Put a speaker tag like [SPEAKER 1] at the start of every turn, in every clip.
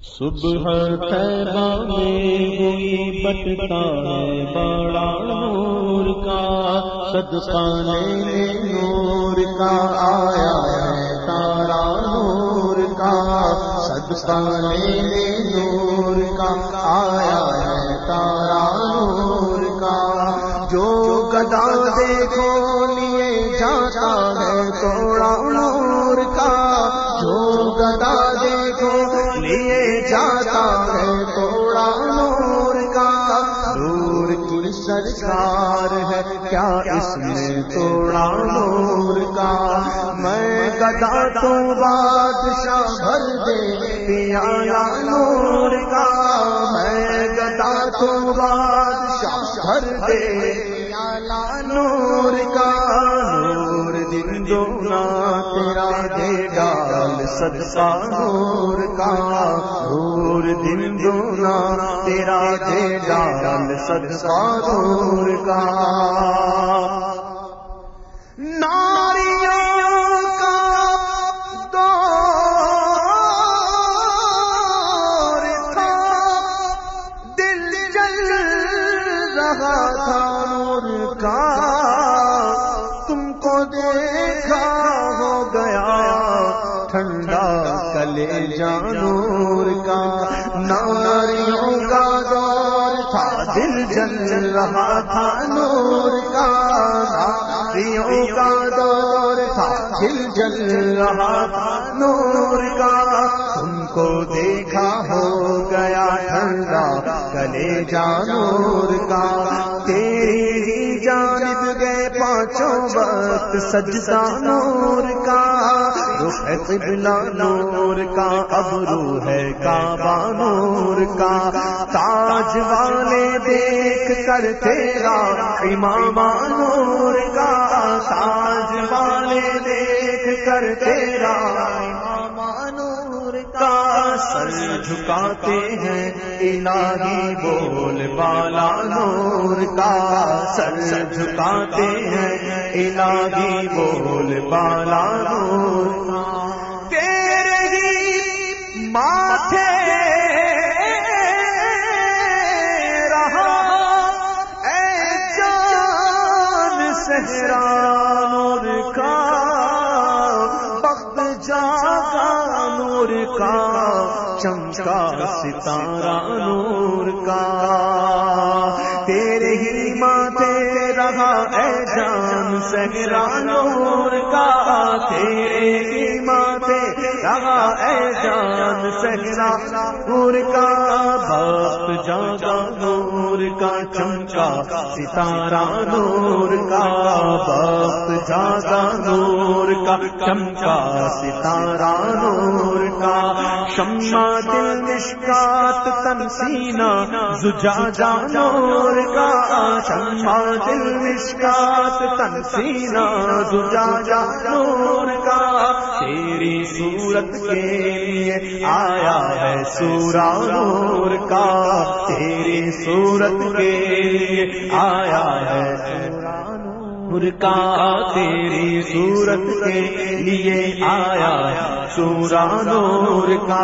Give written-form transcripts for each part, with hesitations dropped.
[SPEAKER 1] صبح طیبہ میں ہوئی بٹتا ہے بڑا نور کا، صدقہ لینے نور کا آیا ہے تارا نور کا، صدقہ لینے نور کا آیا ہے تارا نور کا۔ جو گدا دیکھو لیے جاتا ہے توڑا نور کا، جو گدا دیکھو لیے جاتا ہے توڑا نور کا۔ نور کی سرکار ہے کیا اس میں توڑا نور کا، میں گدا تو بادشاہ بھر دے پیالہ نور کا، میں گدا تو بادشاہ بھر دے پیالہ نور کا۔ نور دن دونا تیرا دے ڈال صدقہ نور کا، نور دن دونا تیرا دے ڈال صدقہ نور کا۔ ناریوں کا دور تھا، دل جل رہا تھا نور کا، تم کو دیکھا ہو گیا ٹھنڈا کلیجہ نور کا۔ ناریوں کا دور تھا، دل جل رہا تھا نور کا، ناریوں کا دور تھا، دل جل رہا تھا نور کا، تم کو دیکھا ہو گیا ٹھنڈا کلیجہ نور کا۔ تیری ہی جانب گئے پانچوں وقت سجدہ نور کا، رخ قبلہ نور کا، ابرو ہے کعبہ نور کا، تاج والے دیکھ کر تیرا امامہ نور کا، تاج والے دیکھ کر تیرا امامہ نور کا۔ سر جھکاتے ہیں الہی بول بالا نور کا، سر جھکاتے ہیں الہی بول بالا نور کا۔ تیرے ہی ماتھے رہا اے جان صحرا نور کا، بخت جاگا نور کا، چمکا ستارہ نور کا۔ تیرے ہی ماتھے رہا اے جان صحرا نور کا، تیرے ہی ماتھے رہا اے جان صحرا نور کا، بخت جاگا نور کا، چمکا ستارہ نور کا، بخت جاگا نور کا، چمکا ستارہ نور کا۔ شمع دل مشکات تن سینہ زجاجہ نور کا، شمع دل مشکات تن سینہ زجاجہ نور کا۔ تیری صورت کے لیے آیا ہے سورہ نور کا، تیری صورت کے لیے آیا ہے سورہ نور کا، تیری صورت کے لیے آیا ہے سورہ نور کا۔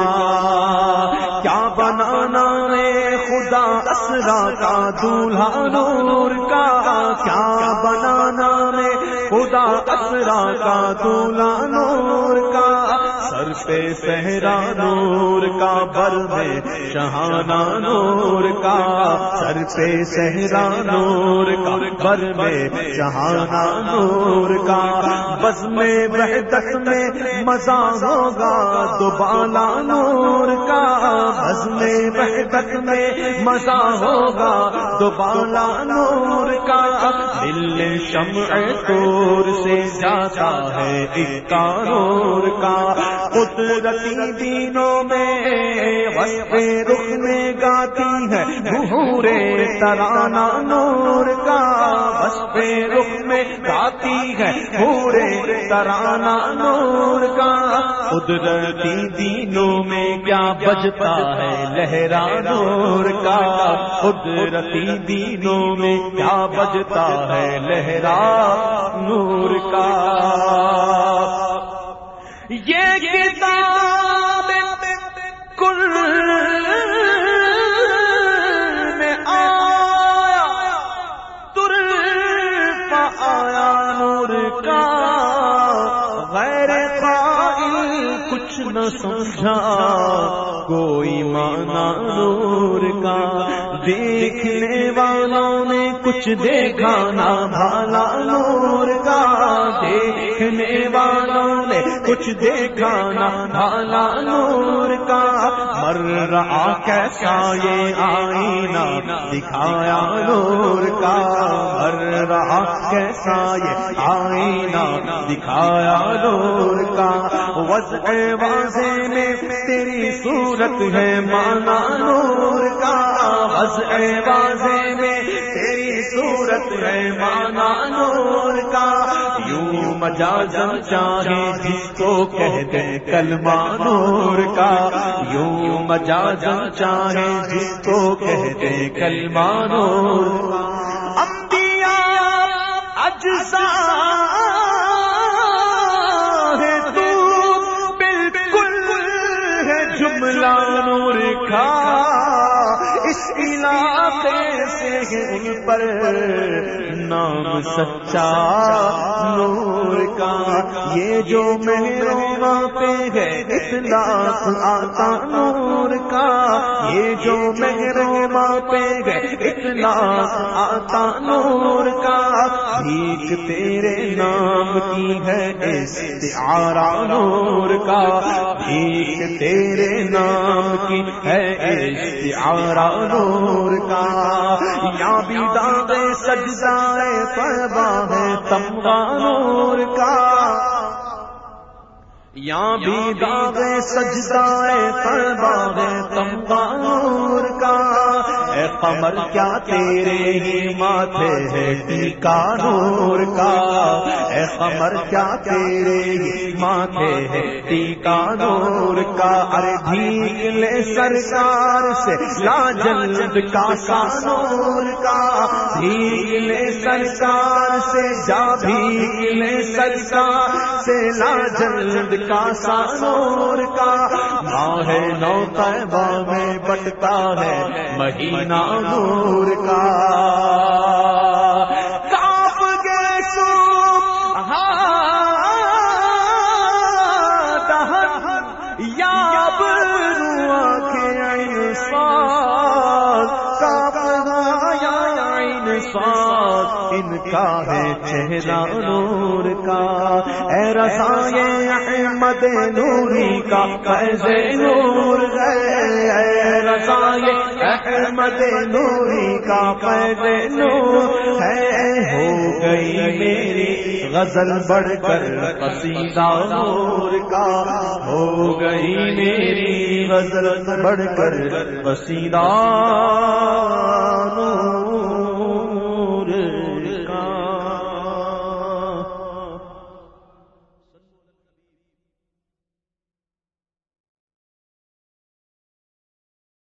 [SPEAKER 1] کیا بنانا ہے خدا اسرا کا دولہا نور کا، کیا بنانا ہے خدا اسرا کا دولہا نور کا۔ سر پہ صحرا نور کا، بر میں شہانہ نور کا، سر پہ صحرا نور کا، بر میں شہانہ نور کا۔ بزم وحدت میں مزہ ہوگا دوبالا نور کا، بزم وحدت میں مزہ ہوگا دوبالا نور کا۔ دل شمع طور سے جاتا ہے اکا نور کا، قدرتی دینوں میں وصف رخ میں گاتی ہے بھورے ترانہ نور کا، وصف رخ میں گاتی ہے بھورے ترانہ نور کا۔ قدرتی دینوں میں کیا بجتا ہے لہرا نور کا، قدرتی دینوں میں کیا بجتا ہے لہرا نور کا۔ یہ کتاب کل نہ سمجھا کوئی معنی نور کا، دیکھنے والوں نے کچھ دیکھا نہ بھالا نور کا، دیکھنے والوں نے کچھ دیکھا نہ بھالا نور کا، مر رہا کیسا یہ آئینہ دکھایا نور کا، مر رہا کیسا یہ آئینہ دکھایا نور کا، وضع واضح میں تیری صورت ہے مانا نور کا، وضع واضح میں تیری صورت ہے مانا نور کا، یوں مجازم چاہے جس کو کہتے کلمہ نور کا، یوں مجازم چاہے جس کو کہتے کلمہ نور کا، انبیاء اجزا ہے تو بالکل ہے جملہ نور کا، اس علاقے سے ان پر نام سچا نور کا، یہ جو مہروں پہ ہے اطلاق آتا نور کا، یہ جو مہروں پہ ہے اطلاق آتا نور کا، بھیک تیرے نام کی ہے استعارہ نور کا، بھیک تیرے نام کی ہے استعارہ نور کا، یا بھی داغ سجدہ طیبہ ہے تمغہ نور کا، یا بھی داغ سجدہ طیبہ ہے تمغہ نور کا، اے قمر کیا تیرے ہی ماتھے ہے ٹیکا نور کا، اے قمر کیا تیرے ہی ماتھے ہے ٹیکا نور کا، ارے بھیگ لے سرکار سے لاجلد کا سا نور کا، بھیگ لے سرکار سے جا بھیگ لے سرکار سے لاجلد کا سا نور کا، ماہ نو طیبہ میں بٹتا ہے مہینہ نور کا، کاپ گئے صبح یا بروا کے انصاف، کاپ گیا انصاف ان کا ہے چہرہ نور کا، اے رضائے احمد نوری کا فیض نور ہے، اے رضائے احمد نوری کا فیض نور ہے، ہو گئی میری غزل بڑھ کر قصیدہ نور کا، ہو گئی میری غزل بڑھ کر قصیدہ نور